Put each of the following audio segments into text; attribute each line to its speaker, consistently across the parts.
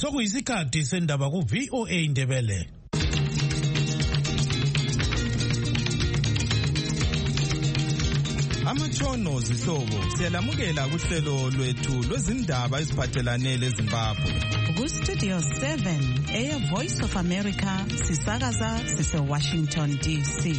Speaker 1: Sokuyisikhathi sendaba ku VOA Indebele.
Speaker 2: Amatshono zihlobo siyalamukela kuhlelo lwethu lwezindaba eziphathelane leZimbabwe.
Speaker 3: Ku Studio 7 Air Voice of America sisakaza sise Washington DC.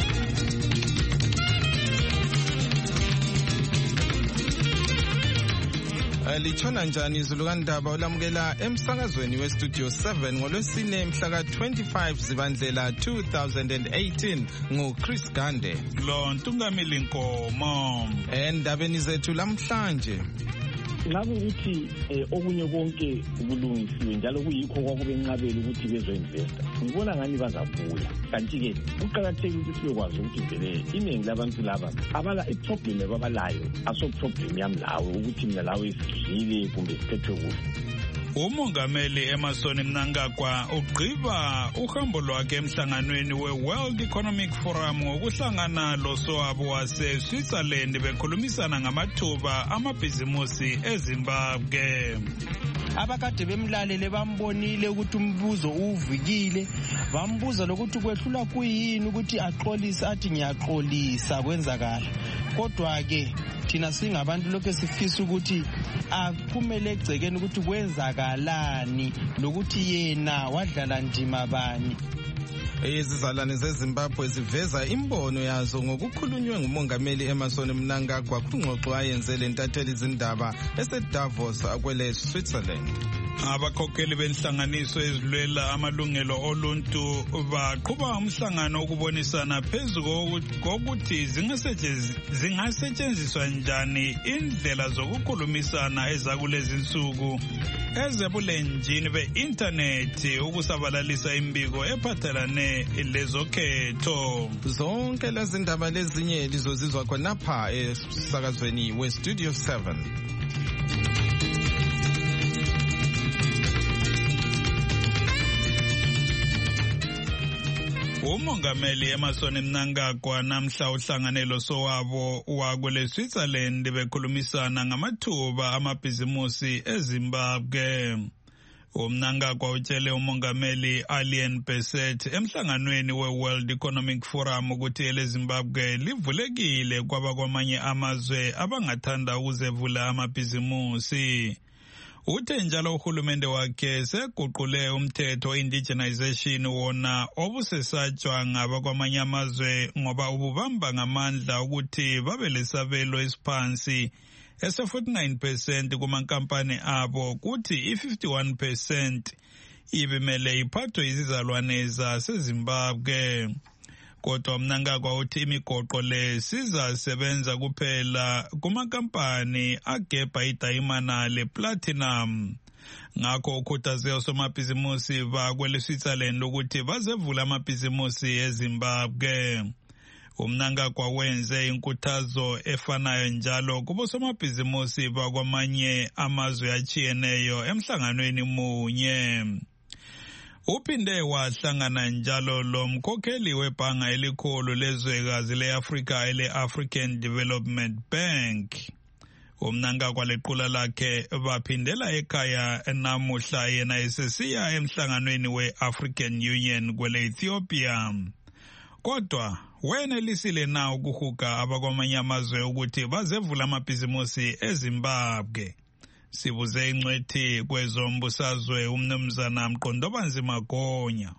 Speaker 2: Lichona njani izulukandaba olamukela emsakazweni we Studio 7 ngolwesine mhla ka 25 Zibandlela 2018 nguChris Gande.
Speaker 4: Lo Ntungamili Nkomo.
Speaker 2: Endabeni zethu lamhlanje
Speaker 5: ngabe ukuthi okunye konke kulungisiwe njalo kuyikho kwakube enqabela ukuthi bezoinvesta. Ngibona ngani bazabuya. Kanti ke kuqhakathekile ukuthi siyokwazi ukuthi vele iningi labantu laba abala iproblem abalayo aso problem yami lawo ukuthi mina lawo isidlile kumbe siphethwe kuhle.
Speaker 4: Umongameli Emmerson Mnangagwa ugqiba uhambo lwakhe emhlanganweni we-World Economic Forum ngokuhlangana losowabo wase-Switzerland bekhulumisana ngamathuba amabhizimusi eZimbabwe.
Speaker 6: Abakade bemlalele bambonile ukuthi umbuzo uvukile, bambuza lokuthi kwehlula kuyini ukuthi axolise, athi ngiyaxolisa kwenzakala. Kodwa ke thina singabantu lokho sifisa ukuthi aphumele egcekeni ukuthi kwenzakalani lokuthi yena wadlala ndima bani.
Speaker 2: Izizalwane zeZimbabwe ziveza imbono yazo ngokukhulunywe ngumongameli Emmerson Mnangagwa kungxoxo ayenzele intatheli izindaba eseDavos kwele Switzerland.
Speaker 4: Abakhokheli benhlanganiso ezilwela amalungelo oluntu baqhuba umhlangano ukubonisana phezulu kokuthi zingasetshenziswa njani indlela zokukhulumisana ezakulezi insuku ezebulenjini be-internet ukusabalalisa imbiko ephathelane lezokhetho.
Speaker 2: Zonke lezi ndaba lezinye lizozizwa khonapha esakazweni we Studio 7.
Speaker 4: Umongameli Emmerson Mnangagwa namhla uhlanganelo sowabo wakule Switzerland bekhulumisana ngamathuba amabhizimusi eZimbabwe. Mnangagwa utshele umongameli Alien Besset emhlanganweni we-World Economic Forum ukuthi eleZimbabwe livulekile kwabakwamanye amazwe abangathanda ukuzevula amabhizimusi. Uthe njalo uhulumende wakhe seguqule umthetho indigenization wona obusesatshwa ngabakwamanye amazwe ngoba ububamba ngamandla ukuthi babe lesabelo esiphansi ese-49% kumankampani abo kuthi i-51% ibimele iphathwe izizalwane zaseZimbabwe. Kodwa Mnangagwa uthi imigoqo le sizasebenza kuphela kumankampani agebha idayimana le-platinum. Ngakho ukhuthaze osomabhizimusi bakwele Switzerland ukuthi bazevula amabhizimusi eZimbabwe. Mnangagwa wenze inkuthazo efanayo njalo kubosomabhizimusi bakwamanye amazwe achiyeneyo emhlanganweni munye. Uphinde wahlangana njalo lomkhokheli webhanga elikhulu lezwekazi le-Afrika ele-African Development Bank. Mnangagwa lequla lakhe baphindela ekhaya namuhla yena esesiya emhlanganweni we-African Union kwele Ethiopia. Kodwa wenelisile na ukuhuga abakwamanye amazwe ukuthi bazevula amabhizimusi eZimbabwe. Sibuze ingcwethi kwezombusazwe umnumzana Mqondobanzima Gonya.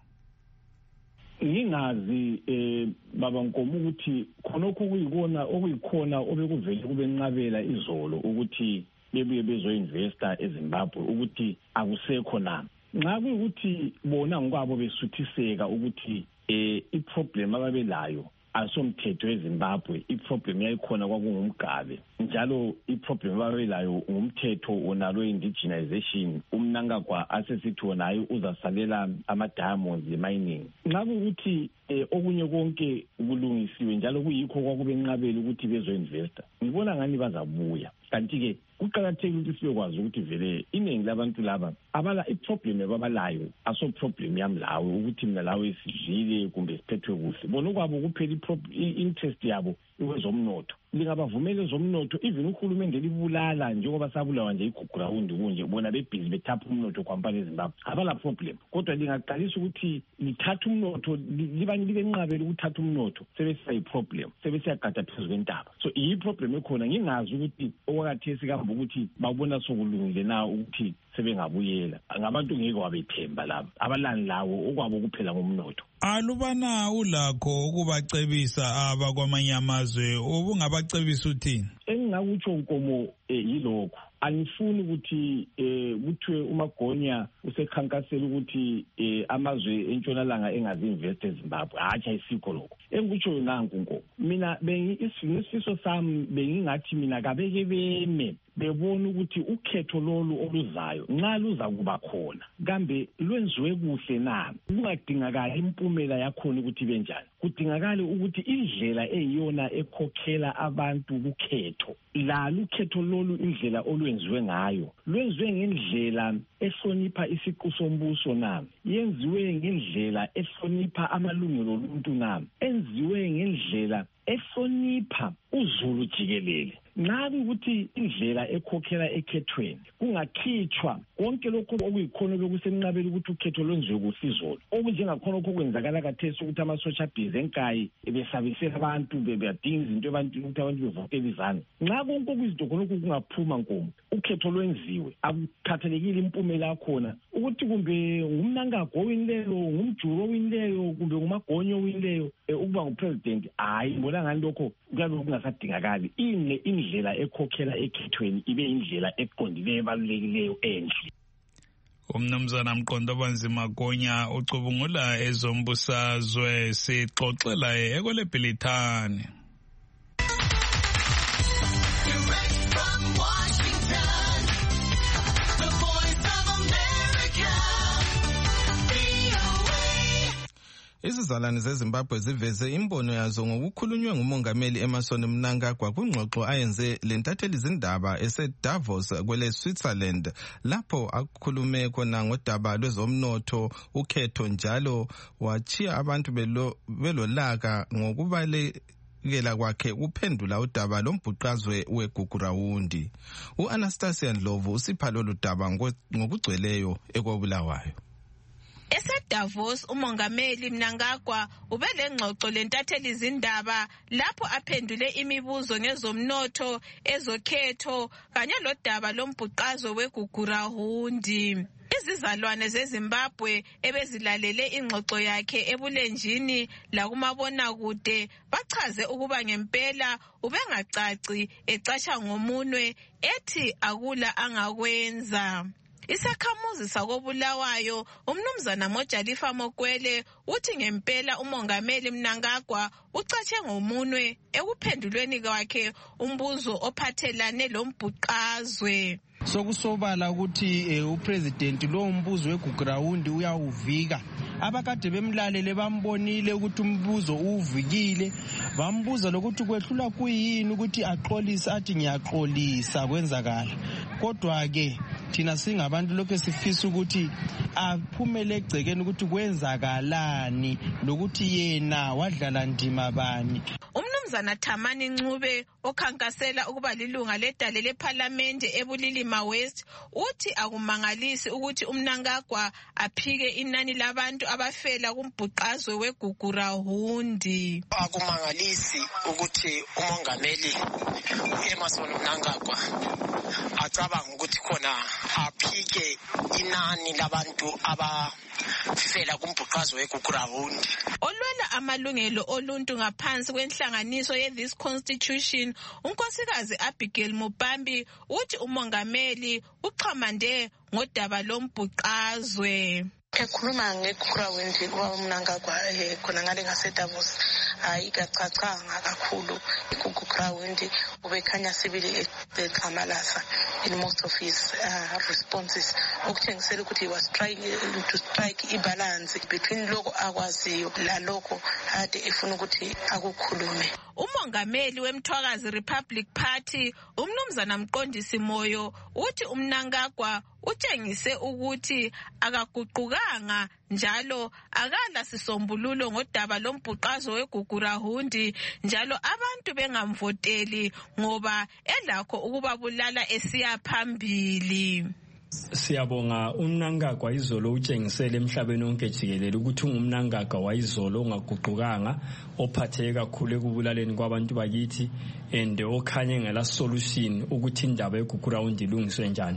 Speaker 5: Ngingazi baba Nkomo ukuthi khonokho okuyikhona obekuvele kube nqabela izolo ukuthi bebuye bezoinvesta eZimbabwe ukuthi akusekho na. Nxa kuyikuthi bona ngokwabo besuthiseka ukuthi iproblem ababelayo asomthetho eZimbabwe, iproblem yayikhona kwakungumgabe njalo iproblem ababelayo ngumthetho onalo indigenization. Umnangagwa asesithi wonayo uzasalela ama-diamonds mining. Nxa kuyikuthi okunye konke kulungisiwe njalo kuyikho kwakube enqabela ukuthi bezoinvesta. Ngibona ngani bazabuya. Kanti ke kuqhakathekile ukuthi siyokwazi ukuthi vele iningi labantu laba abala iproblem abalayo aso problem yami lawo ukuthi mina lawo isidlile kumbe siphethwe kuhle. Bona kwabo kuphela interest yabo ikwezomnotho. lingabavumela ezomnotho even uhulumende libulala njengoba sabulawa nje igugrawundi kunje bona bebhizi bethapha umnotho kwampani eZimbabwe abala problem kodwa lingaqalisa ukuthi lithatha umnotho libe nqabela ukuthatha umnotho sebesiyiproblem sebesiyagada phezu kwentaba so iyi problem ekhona ngingazi ukuthi okwakathesi kambe ukuthi babona sokulungile na ukuthi sebengabuyela ngabantu ngeke wabethemba labo abalani lawo okwabo kuphela ngomnotho.
Speaker 4: Alubana ulakho ukubacebisa abakwamanye amazwe ubungabacebisa uthini?
Speaker 5: Engingakutsho Nkomo yilokho angifuni ukuthi kuthiwe uMagonya usekhankasela ukuthi amazwe entshonalanga engazi-invest eZimbabwe hatsha isikho lokho engikutsho nanku Nkomo mina isifiso sami bengingathi mina kabeke beme bebona ukuthi ukhetho lolu oluzayo nxa luza kuba khona kambe lwenziwe kuhle na kungadingakala impumela yakhona ukuthi benjani kudingakala ukuthi indlela eyiyona ekhokhela abantu kukhetho lalo ukhetho lolu indlela olwenziwe ngayo lwenziwe ngendlela ehlonipha isiqu sombuso na yenziwe ngendlela ehlonipha amalungelo oluntu na enziwe ngendlela ehlonipha uzulu jikelele nxa ukuthi indlela ekhokhela ekhethweni kungakhitshwa konke lokho okuyikhona bekusenqabela ukuthi ukhetho lwenziwe kuhle izolo okunjengakhona lokho kwenzakala kathesi ukuthi amasotsha abhizi enkayi besabisela abantu bebadinga izinto abantu ukuthi abantu bevotele izanu nxa konke okuyizinto khonokho kungaphuma Nkomo ukhetho lwenziwe akukhathalekile impumela yakhona ukuthi kumbe ngumNangagwa owinileyo ngumJulu owinileyo kumbe nguMagonya owinileyo ukuba ngupresident hayi ngibona ngani lokho kuyabe kungasadingakali indlela ekhokhela ekhethweni ibe indlela eqondileyo ebalulekileyo enhle.
Speaker 4: Umnumzana Mqondo Magonya ucubungula ezombusazwe sixoxela ekwelebhilithani.
Speaker 2: Izizalwane zeZimbabwe ziveze imbono yazo ngokukhulunywe ngumongameli Emmerson Mnangagwa kwingxoxo ayenze lentatheli izindaba eseDavos kwele Switzerland lapho akhulume khona ngodaba lwezomnotho ukhetho njalo wachiya abantu belolaka ngokubalekela kwakhe uphendula udaba lombhuqazwe weGugurawundi. U-Anastasia Ndlovu usipha lolu daba ngokugcweleyo ekobulawayo.
Speaker 7: EseDavos umongameli Mnangagwa ubelengxoxo lentatheli izindaba lapho aphendule imibuzo ngezomnotho ezokhetho kanye lodaba lombhuqazo weGugurawundi. Izizalwane zeZimbabwe ebezilalele ingxoxo yakhe ebulenjini lakumabonakude bachaze ukuba ngempela ubengacaci ecatsha ngomunwe ethi akula angakwenza. Isakhamuzi sakobulawayo umnumzana Mojalifa Mokwele uthi ngempela umongameli Mnangagwa ucatshe ngomunwe ekuphendulweni kwakhe umbuzo ophathelane lombhuqazwe.
Speaker 6: Sokusobala ukuthi upresident lo mbuzo weGugurawundi uyawuvika abakade bemlalele bambonile ukuthi umbuzo uvikile bambuza lokuthi kwehlula kuyini ukuthi axolisa athi ngiyaxolisa kwenzakala kodwa ke thina singabantu lokho sifisa ukuthi aphumele egcekeni ukuthi kwenzakalani lokuthi yena wadlala ndima bani.
Speaker 7: Umnumzana Thamani Ncube okhankasela ukuba lilunga ledale leParliament eBulilima West uthi akumangalisi ukuthi uMnangagwa aphike inani labantu abafela kumbhuqazwe weGugurawundi.
Speaker 8: Akumangalisi ukuthi umongameli Emmerson Mnangagwa acabanga ukuthi khona aphike inani labantu abafela kumbhuqazwe weGugurawundi.
Speaker 7: Olwela amalungelo oluntu ngaphansi kwenhlanganiso ye-This Constitution unkosikazi Abigail Mupambi uthi umongameli uxhamande ngodaba lombhuqazwe.
Speaker 9: Ekhuluma ngeGugurawundi uMnangagwa khona ngale ngaseDavos ayikacacanga kakhulu iGugurawundi ubekhanya sibili eqhamalasa in most of his responses, okutshengisela ukuthi he was trying to strike ibalance between lokho akwaziyo lalokho ade efuna ukuthi akukhulume.
Speaker 7: Umongameli weMthwakazi Republic Party umnumzana Mqondisi Moyo uthi uMnangagwa utshengise ukuthi akaguqukanga njalo akala sisombululo ngodaba lombhuqazo weGugurahundi, njalo abantu bengamvoteli ngoba elakho ukubabulala esiya phambili.
Speaker 10: Siyabonga uMnangagwa izolo utshengisele emhlabeni wonke jikelele ukuthi ungumNangagwa wayizolo ongaguqukanga, ophatheke kakhulu ekubulaleni kwabantu bakithi and okhanye ngela solution ukuthi indaba yeGugurahundi ilungiswe njani.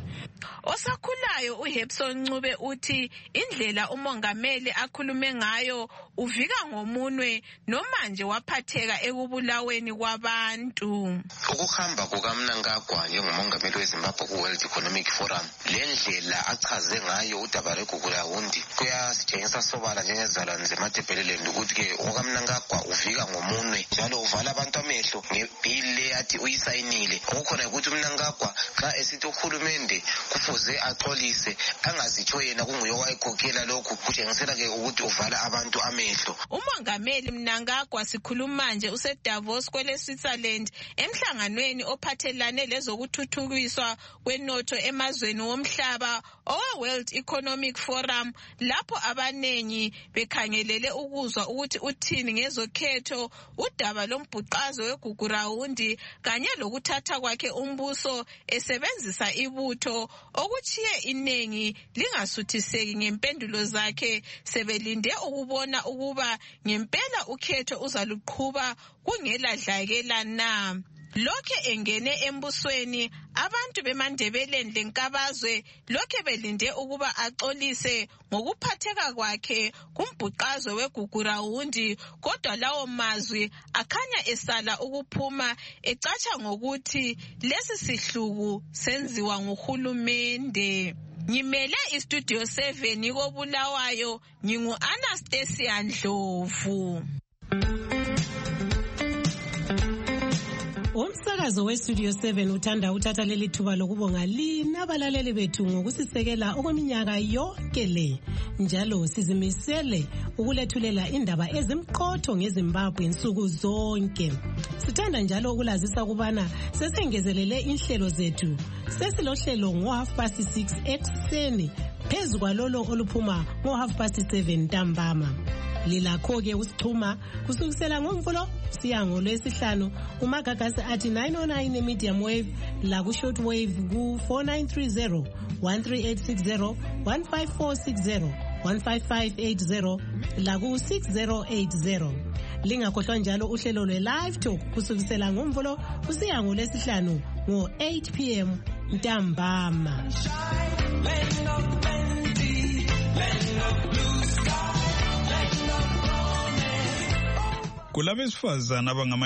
Speaker 7: Osakhulayo uHebson Ncube uthi indlela umongameli akhulume ngayo uvika ngomunwe nomanje waphatheka ekubulaweni kwabantu.
Speaker 11: Ukuhamba kukaMnangagwa njengomongameli weZimbabwe ku-World Economic Forum, lendlela achaze ngayo udaba lweGugurahundi kuyasitshengisa sobala njengezizalwane zeMatabeleland ukuthi-ke ukaMnangagwa uvika ngomunwe njalo uvala abantu amehlo ngebhili leyathi uyisayinile. Okukhona ukuthi uMnangagwa xa esithi uhulumende kufuze axolise angazitsho yena kunguye owayekhokhela lokhu, kutshengisela-ke ukuthi uvala abantu amehlo.
Speaker 7: Umongameli Mnangagwa sikhuluma manje useDavos kwele-Switzerland emhlanganweni ophathelane lezokuthuthukiswa kwenotho emazweni womhlaba owe-World Economic Forum, lapho abanengi bekhangelele ukuzwa ukuthi uthini ngezokhetho, udaba lombhuqazo weGugurahundi kanye lokuthatha kwakhe umbuso esebenzisa ibutho, okuchiye inengi lingasuthiseki ngempendulo zakhe, sebelinde ukubona ukuba ngempela ukhetho uzaluqhuba kungela dlakela na. Lokhe engene embusweni, abantu beMandebeleni lenkabazwe lokhe belinde ukuba axolise ngokuphatheka kwakhe kumbhuqazo weGugurahundi, kodwa lawo mazwi akhanya esala ukuphuma ecatsha ngokuthi lesi sihluku senziwa nguhulumende. Ngimele iStudio 7 koBulawayo, ngingu-Anastasia Ndlovu.
Speaker 12: Umsakazo weStudio 7 uthanda uthatha leli thuba lokubonga lina abalaleli bethu ngokusisekela okweminyaka yonke le. Njalo sizimisele ukulethulela indaba ezimqotho ngeZimbabwe insuku zonke. Sithanda njalo ukulazisa kubana sesengezelele inhlelo zethu. Sesilohlelo ngo6:30 ekseni phezu kwalolo oluphuma ngo7:30 ntambama. Lilakho-ke usixhuma kusukisela ngoMvulo siya ngoLwesihlanu kumagagasi athi 909 medium wave la ku-short wave ku-4930 13860 15460 15580 la ku-6080. Lingakhohlwa njalo uhlelo lwe-live talk kusukisela ngoMvulo kusiya ngoLwesihlanu ngo-8 p.m. ntambama.
Speaker 4: Kulabesifazana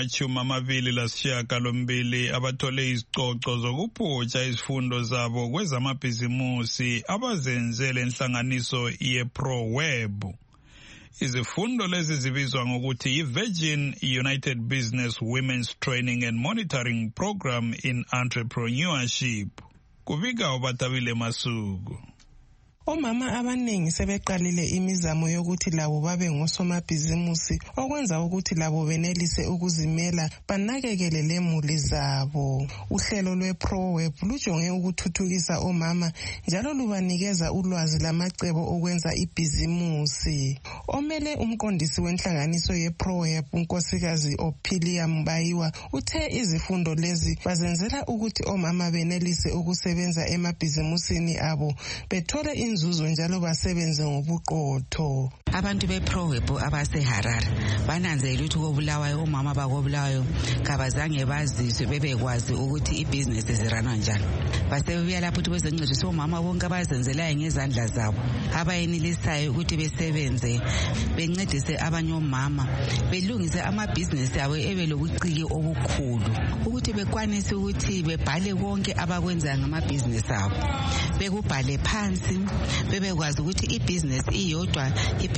Speaker 4: abangama-28 abathole izicoco zokuphutsha izifundo zabo kwezamabhizimusi abazenzele inhlanganiso ye-ProWeb. Izifundo lezi zibizwa ngokuthi yi-Virgin United Business Women's Training and Monitoring Program in Entrepreneurship. Kubika uBatabile Masuku.
Speaker 13: Omama abanengi sebeqalile imizamo yokuthi labo babe ngosomabhizimusi, okwenza ukuthi labo benelise ukuzimela banakekele lemuli zabo. Uhlelo lwe-ProWeb lujonge ukuthuthukisa omama njalo lubanikeza ulwazi lamacebo okwenza ibhizimusi. Omele umqondisi wenhlanganiso ye-ProWeb unkosikazi Ophelia Mbayiwa uthe izifundo lezi bazenzela ukuthi omama benelise ukusebenza emabhizimusini abo bethole inzuzo njalo basebenze ngobuqotho.
Speaker 14: Abantu beProWeb abaseHarare bananzela ukuthi koBulawayo omama bakoBulawayo kabazange bazizwe bebekwazi ukuthi ibhizinesi ziranwa njani. Basebebuya lapho ukuthi bezoncedisa omama bonke abazenzelayo ngezandla zabo abayenelisayo ukuthi besebenze bencedise abanye omama belungise amabhizinesi abo ebelobuciki obukhulu ukuthi bekwanise ukuthi bebhale konke abakwenza ngamabhizinesi abo, bekubhale phansi bebekwazi ukuthi ibhizinesi iyodwa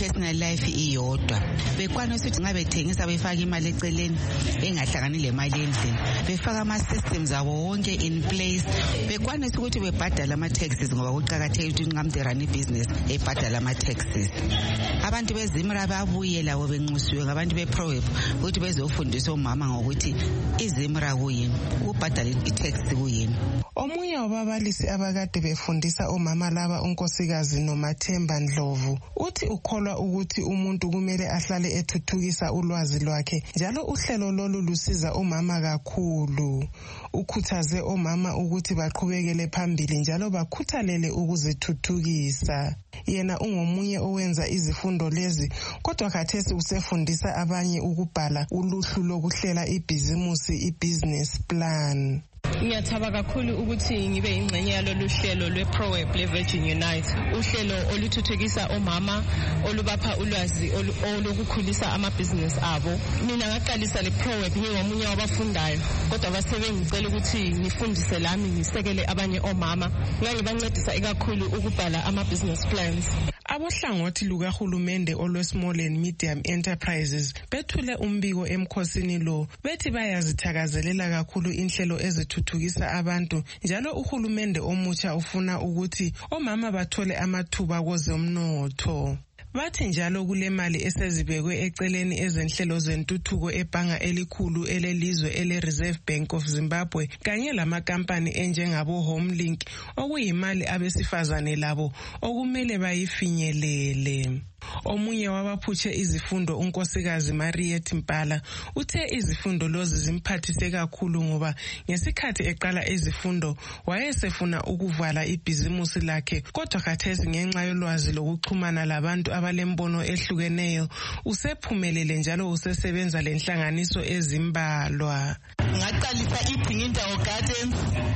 Speaker 14: personal life iyodwa. Bekwanisa ukuthi nxa bethengisa befaka imali eceleni engahlangani lemali endlini. Befaka ama-systems abo wonke in place. Bekwanisa ukuthi bebhadala ama-taxes ngoba kuqakathekile ukuthi nxa umuntu erun ibhizinesi ebhadala ama-taxes. Abantu beZimra babuye labo benxusiwe ngabantu beProWeb ukuthi bezofundisa omama ngokuthi iZimra kuyini, ukubhadala i-tax kuyini.
Speaker 13: Omunye wababalisi abakade befundisa omama laba unkosikazi Nomathemba Ndlovu uthi ukholwa ukuthi umuntu kumele ahlale ethuthukisa ulwazi lwakhe njalo uhlelo lolu lusiza omama kakhulu. Ukhuthaze omama ukuthi baqhubekele phambili njalo bakhuthalele ukuzithuthukisa. Yena ungomunye owenza izifundo lezi kodwa khathesi usefundisa abanye ukubhala uluhlu lokuhlela ibhizimusi i-business plan.
Speaker 15: Ngiyathaba kakhulu ukuthi ngibe ingxenye yalolu hlelo lweProWeb leVirgin Unite, uhlelo oluthuthukisa omama olubapha ulwazi olokukhulisa amabhizinisi abo. Mina ngaqalisa leProWeb ngingomunye wabafundayo kodwa basebengicela ukuthi ngifundise lami ngisekele abanye omama. Ngangibancedisa ikakhulu ukubhala ama-business plans. Abohlangothi lukahulumende olwe-Small and Medium Enterprises bethule umbiko emkhosini lo bethi bayazithakazelela kakhulu inhlelo ezithuthukisa abantu njalo uhulumende omutsha ufuna ukuthi omama bathole amathuba kwezomnotho. Bathi njalo kule mali esezibekwe eceleni ezenhlelo zentuthuko ebhanga elikhulu elelizwe ele-Reserve Bank of Zimbabwe kanye lamakampani enjengabo Homelink okuyimali abesifazane labo okumele bayifinyelele. Omunye wabaphutshe izifundo unkosikazi Mariette Mpala uthe izifundo lozi zimphathise kakhulu ngoba ngesikhathi eqala izifundo wayesefuna ukuvala ibhizimusi lakhe kodwa khathesi ngenxa yolwazi lokuxhumana labantu abalembono ehlukeneyo usephumelele njalo usesebenza lenhlanganiso ezimbalwa.
Speaker 16: Ngaqalisa iBringindawo Gardens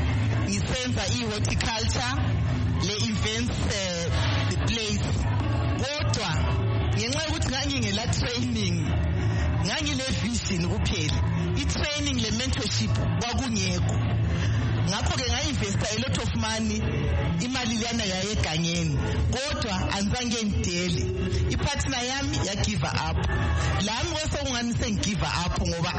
Speaker 16: ngisenza i-horticulture le-events place kodwa ngenxa yokuthi ngangingela training ngangile vision kuphela i-training le-mentorship kwakungekho ngakho-ke nga-investa a lot of money imali liyana yayegangeni kodwa anzange ngidele ipartner yami yagive up lami kwasokungani sengigive up ngoba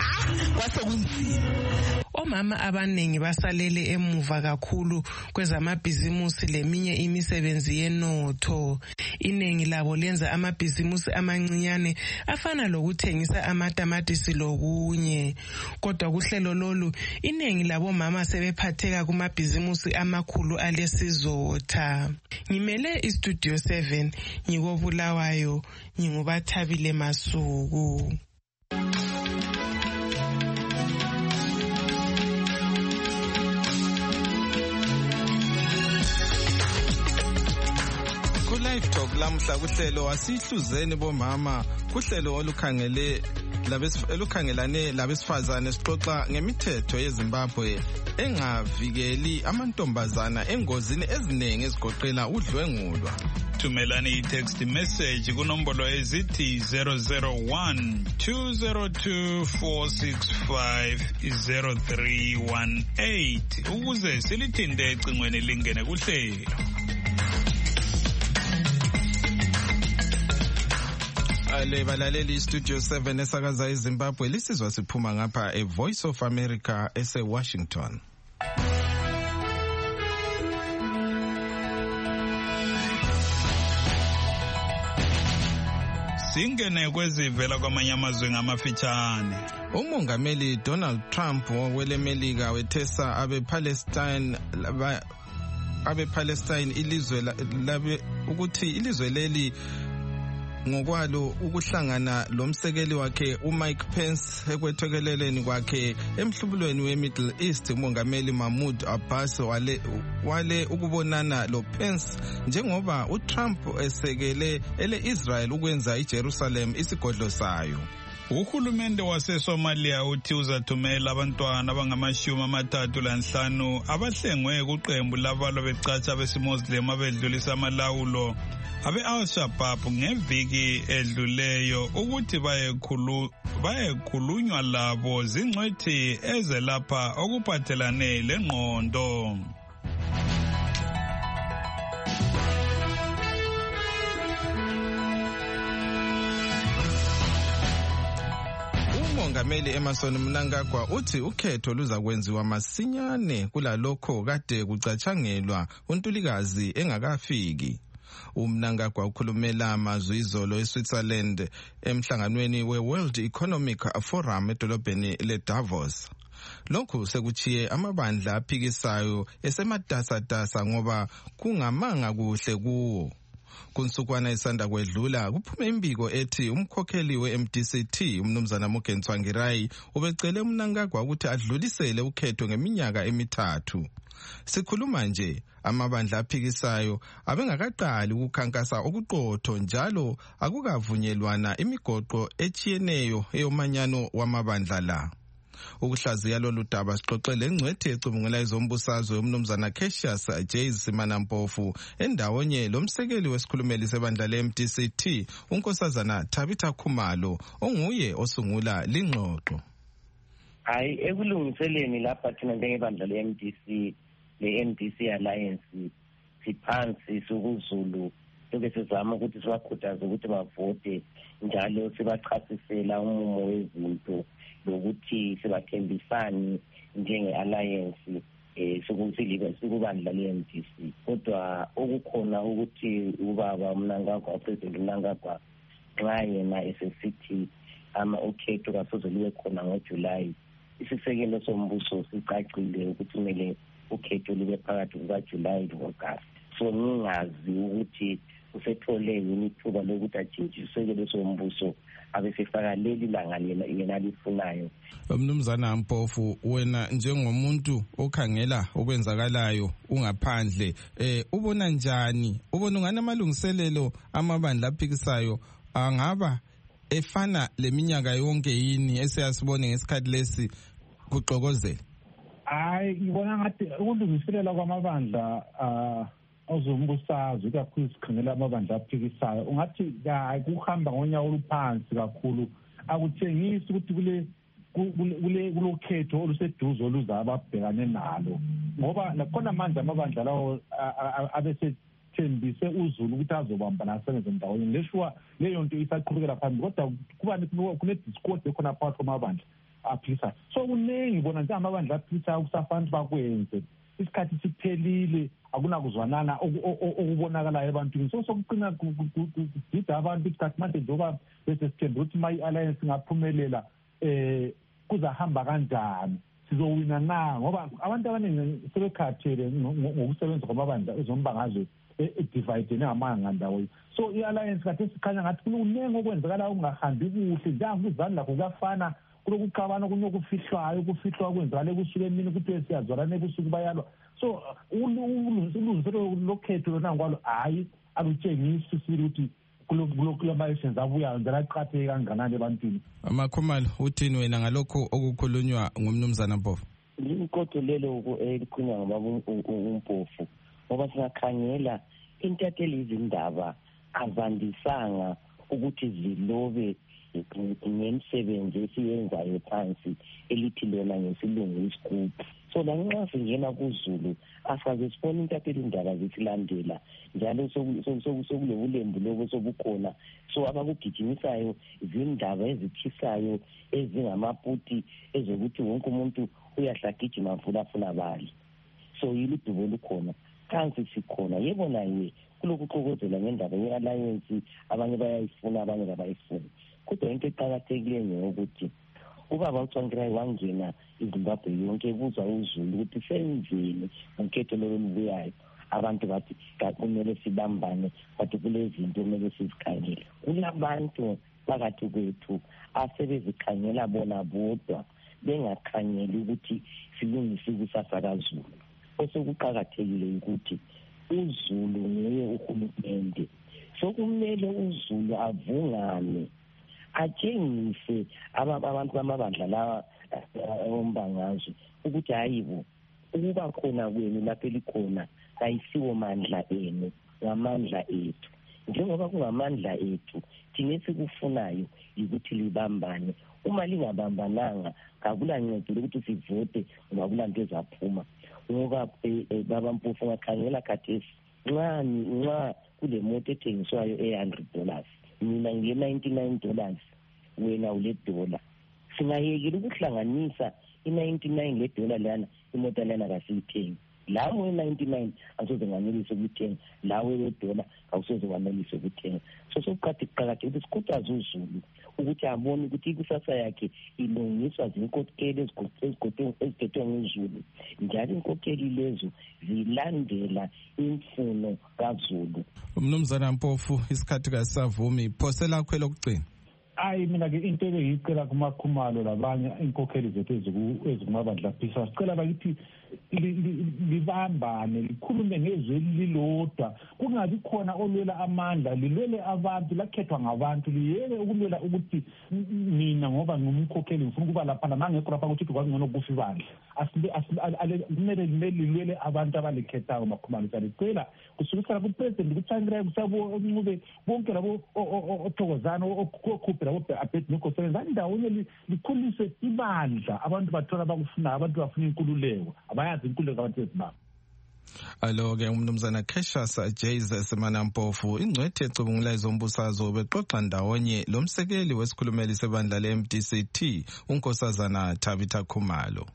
Speaker 16: kwasekunzima.
Speaker 13: Omama abaningi basalele emuva kakhulu kwezamabhizimusi leminye imisebenzi yenotho. Inengi labo lenza amabhizimusi amancinyane afana lokuthengisa amatamatisi lokunye. Kodwa kuhlelo lolu inengi labo mama sebephatheka kumabhizimusi amakhulu alesizotha. Ngimele iStudio 7 ngikobulawayo ngingubathabile Masuku.
Speaker 2: Live Talk lamhla kuhlelo asihluzeni bomama kuhlelo olukhangelane labesifazane sixoxa ngemithetho yeZimbabwe engavikeli amantombazana engozini eziningi ezigoqela udlwengulwa.
Speaker 4: Thumelani i-text message kunombolo ezithi 001-202-465-0318 ukuze silithinte ecingweni lingene kuhlelo.
Speaker 2: Balaleli Studio 7 esakaza eZimbabwe lisizwa siphuma ngapha eVoice of America ese-Washington.
Speaker 4: Singene kwezivela kwamanye amazwe ngamafitshane.
Speaker 2: Umongameli Donald Trump welemelika wethesa abe-Palestine ukuthi ilizwe leli ngokwalo ukuhlangana lomsekeli wakhe uMike Pence ekwethekeleleni kwakhe emhlubulweni weMiddle East. Umongameli Mahmoud Abbas wale ukubonana loPence njengoba uTrump esekele ele-Israel ukwenza iJerusalem isigodlo sayo.
Speaker 4: Uhulumende waseSomalia uthi uzathumela abantwana abangama-35 abahlengwe kuqembu labalwa becatsha besimoslim abedlulisa amalawulo abe-Al-Shabaab ngeviki edluleyo ukuthi bayekhulunywa labo zingcwethi ezelapha okuphathelane lengqondo.
Speaker 2: umongameli Emmerson Mnangagwa uthi ukhetho luza kwenziwa masinyane kulalokho kade kucatshangelwa uNtulikazi engakafiki. uMnangagwa ukhulumela amazwi izolo eSwitzerland emhlanganweni weWorld Economic Forum edolobheni leDavos. Lokhu sekuchiye amabandla aphikisayo esematasatasa ngoba kungamanga kuhle kuwo. Kunsukwana isanda kwedlula kuphume imbiko ethi umkhokheli weMDCT umnumzana Mugen Tsvangirai ubecele uMnangagwa ukuthi adlulisele ukhetho ngeminyaka emithathu. Sikhuluma nje amabandla aphikisayo abengakaqali ukukhankasa okuqotho njalo akukavunyelwana imigoqo echiyeneyo eyomanyano wamabandla la. Ukuhlaziya lolu daba sixoxele ngcwethi ecubungela izombusazwe umnumzana Cassius J. Simanampofu endawonye lomsekeli wesikhulumeli sebandla leMDCT unkosazana Tabitha Khumalo onguye osungula lingxoxo.
Speaker 17: Hayi ekulungiseleni lapha thina njengebandla le-MDC Alliance siphansi sokuzulu soke sizama ukuthi sibakhuthaze ukuthi bavote njalo sibachasisela umumo wezinto lokuthi sibathembisani njenge-alliance sikubandla le-MDC. Kodwa okukhona ukuthi ubaba Mnangagwa, uPresident Mnangagwa nxa yena esesithi ukhetho kasoze libe khona ngoJulayi, isisekelo sombuso sicacile ukuthi kumele ukhetho libe phakathi kukaJulayi lo-Agasti. So ngingazi ukuthi usethole yini ithuba lokuthi atshintshe isisekelo sombuso abesefaka leli langa yena lifunayo.
Speaker 2: Mnumzana Mpofu, wena njengomuntu okhangela okwenzakalayo ungaphandle ubona njani? Ubona ungana amalungiselelo amabandla aphikisayo angaba efana leminyaka yonke yini esiyasibone ngesikhathi lesi kuxokozela?
Speaker 18: Hayi, ngibona ngathi ukulungiselela kwamabandla ozombusazwe kakhulu sikhangela amabandla aphikisayo ungathi kuhamba ngonyawo oluphansi kakhulu. Akuthengisi ukuthi kulokhetho oluseduze oluzaba abhekane nalo, ngoba khona manje amabandla lawo abesethembise uZulu ukuthi azobambana asebenze ndawonye. Leshuwa leyo nto isaqhubekela phambili, kodwa kune-discord ekhona phakathi kwamabandla aphikisayo. So kuningi bona nje amabandla aphikisayo kusafanele bakwenze. Isikhathi siphelile, akunakuzwanana okubonakalayo ebantwini. So sokuqina kudida abantu isikhathi manje njengoba besesithembe ukuthi ma i-alliance ingaphumelela kuzahamba kanjani, sizowina na, ngoba abantu abaningi sebekhathele ngokusebenza kwamabandla ezombangazwe edivide nengamanga ndawonye. So i-alliance kade sikhanya ngathi kuningi okwenzakala okungahambi kuhle, njengakuzani lakho kuyafana kulokuxabana kunye okufihlwa kwenzakala kusuke emini kuthiwe siyazwalana ebusuku bayalwa. So ulungiselelo lokhetho lona ngwalo hayi alutshengisi ukuthi kulama-elections abuyayo njalo aqatheke kanganani ebantwini.
Speaker 2: Makhumalo, uthini wena ngalokho okukhulunywa ngumnumzana Mpofu?
Speaker 17: Linkotholelo elikhulunywa ngumpofu ngoba singakhangela intatheli izindaba azandisanga ukuthi zilobe ngemisebenzi esiyenzayo phansi elithi lona ngesilungu isikuphu. So lanxa singena kuZulu asaze sibone intatheli indaba zisilandela njalo sokulobulembu lobo sobukhona. So abakugijimisayo izindaba ezithisayo ezingamaputi ezokuthi wonke umuntu uyahlagijima mfuna bali. So yilo dubo lukhona phansi sikhona. Yebo naye kulokuxokozela ngendaba ye-alliance, abanye bayayifuna abanye kabayifuni. Kodwa into eqakathekileyo ngokuthi ubaba uTsvangirai wangena iZimbabwe yonke ebuza uZulu ukuthi senzeni ngokhetho lolubuyayo. Abantu bathi kumele sibambane, bathi kulezinto kumele sizikhangele. Kulabantu phakathi kwethu asebezikhangela bona bodwa bengakhangeli ukuthi silungise ikusasa kaZulu. Osekuqakathekile ukuthi uZulu nguye uhulumende. Sokumele uZulu avungane atshengise abantu bamabandla lawa ombangazwe ukuthi hayibo ukuba khona kwenu lapho elikhona ayisiwo mandla enu, ngamandla ethu. Njengoba kungamandla ethu, thina esikufunayo ukuthi libambane. Uma lingabambananga kakulancedo ukuthi sivote ngoba kulanto ezaphuma. Ngoba baba Mpofu ngakhangela khathesi nxa kule moto ethengiswayo $100, mina ngiye $99, wena ule $. singayekela ukuhlanganisa i-99 le-dollar lana imoto lana kasiyithengi. Lawo we-99 asoze nganelise ukuthenga, lawo we-dollar awusoze wanelise ukuthenga. So sokuqakathekile ukuthi sikhuthaze uZulu ukuthi abone ukuthi ikusasa yakhe ilungiswa zinkokheli ezigethwe nguZulu, njalo inkokheli lezo zilandela imfuno kaZulu.
Speaker 2: Mnumzana Mpofu, isikhathi kasavumi, phosela kwelo kugcina.
Speaker 18: Mina-ke into ebengiyicela kumakhumalo labanye inkokheli zethu ezikumabandla phisa, sicela bakithi libambane, likhulume ngezwi lilodwa, kungabi khona olwela amandla, lilwele abantu, lakhethwa ngabantu, liyeke ukulwela ukuthi mina ngoba ngumkhokheli ngifuna ukuba lapha namangekho lapha ukuthi kwangcono kufa ibandla. Kumele lilwele abantu abalikhethayo makhumalo. Sicela kusukisela kupresident, kuThangirayo, kusabo Ncube, bonke labo othokozana okhuphe labo Abednego sebenza ndawonye likhulise ibandla, abantu bathola bakufuna, abantu bafuna inkululeko, abayazi inkululeko abantu bezibaba.
Speaker 2: Alo-ke umnumzana Cassius Jays Semana Mpofu, ingcwethe ecubungula ezombusazwe bexoxa ndawonye lo msekeli wesikhulumeli sebandla le-MDCT unkosazana Tabitha Khumalo.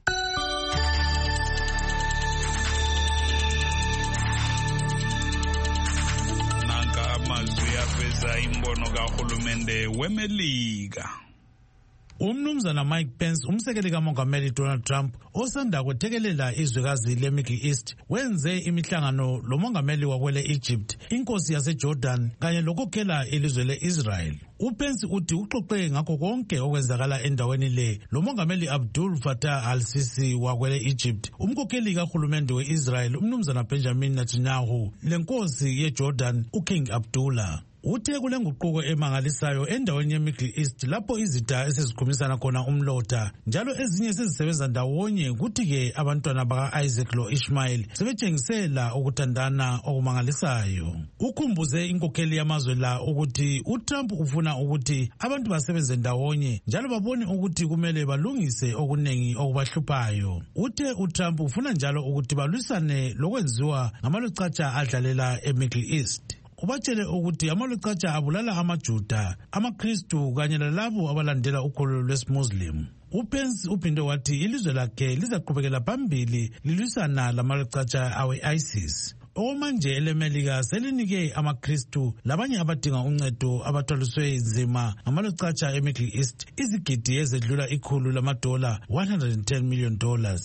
Speaker 4: Aveza imbono kahulumende weMelika.
Speaker 1: Umnumzana Mike Pence, umsekeli kaMongameli Donald Trump, osanda kuthekelela izwekazi le-Middle East, wenze imihlangano lomongameli wakwele Egypt, inkosi yaseJordan kanye lokhokhela ilizwe le-Israel. UPence uthi uxoxe ngakho konke okwenzakala endaweni le lomongameli Abdul Fattah al-Sisi wakwele Egypt, umkhokheli kahulumende we-Israel umnumzana Benjamin Netanyahu, lenkosi yeJordan uKing Abdullah. Uthe kule nguquko emangalisayo endaweni ye-Middle East lapho izitha esezikhumisana khona umlotha, njalo ezinye sezisebenza ndawonye, kuthi-ke abantwana baka-Isaac lo-Ishmael sebetshengisela ukuthandana okumangalisayo. Ukhumbuze inkokheli yamazwe la ukuthi uTrump ufuna ukuthi abantu basebenze ndawonye njalo babone ukuthi kumele balungise okunengi okubahluphayo. Uthe uTrump ufuna njalo ukuthi balwisane lokwenziwa ngamalucatsha adlalela e-Middle East. Ubatshele ukuthi amalucatsha abulala amaJuda, amaKristu kanye lalabo abalandela ukholo lwesiMuslim. UPence uphinde wathi ilizwe lakhe lizaqhubekela phambili lilwisana lamalucatsha awe-ISIS. Okwamanje eleMelika selinike amaKristu labanye abadinga uncedo abathwaliswe nzima ngamalucatsha e-Middle East izigidi ezedlula $100 $110 million.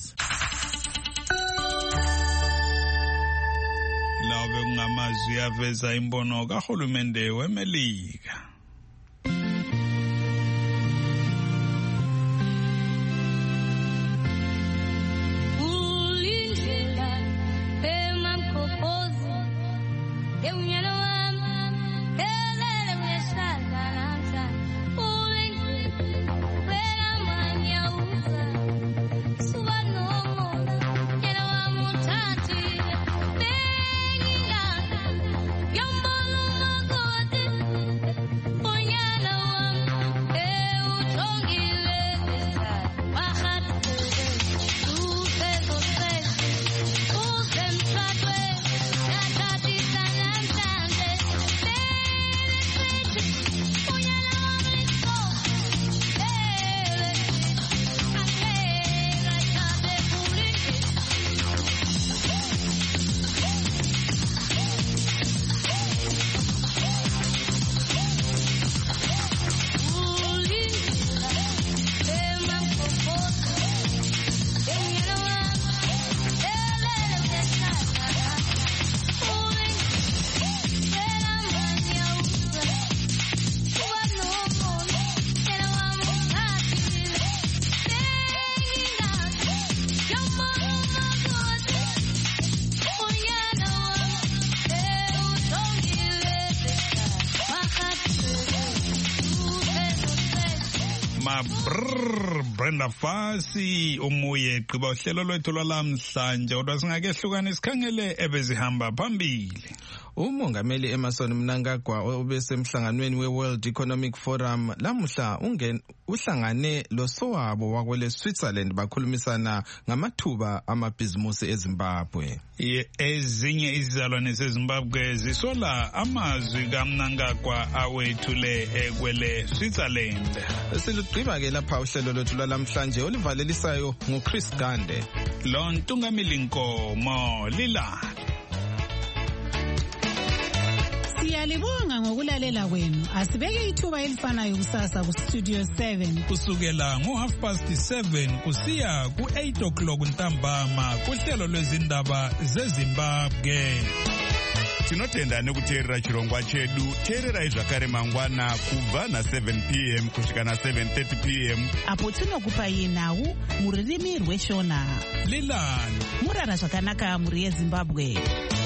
Speaker 4: Lawe kungamazwi aveza imbono kahulumende weMelika. Brenda Fasi umuye gqiba uhlelo lwethu lwalamhlanje, kodwa singake hlukane sikhangele ebezihamba phambili.
Speaker 2: Umongameli Emmerson Mnangagwa obesemhlanganweni we-World Economic Forum lamuhla uhlangane losowabo wakwele Switzerland bakhulumisana ngamathuba amabhizimusi eZimbabwe.
Speaker 4: Ezinye izizalwane zeZimbabwe zisola amazwi kaMnangagwa awethule kwele Switzerland.
Speaker 2: Silugqiba ke lapha uhlelo lwethu lwalamhlanje olivalelisayo nguChris Gande.
Speaker 4: Lo Ntungamili Nkomo Lila.
Speaker 12: Siyalibonga ngokulalela kwenu. Asibeke ithuba elifanayo kusasa ku Studio 7
Speaker 4: kusukela ngo7:30 kusiya ku8:00 ntambama kuhlelo lwezindaba zeZimbabwe.
Speaker 19: Tinotenda nekuteerera chirongwa chedu. Teererai zvakare mangwana kubva na7 p.m. kusvika na7:30 p.m.
Speaker 3: apo tinokupai nhau muririmi rweshona.
Speaker 4: Lilani
Speaker 3: murara zvakanaka muri yeZimbabwe.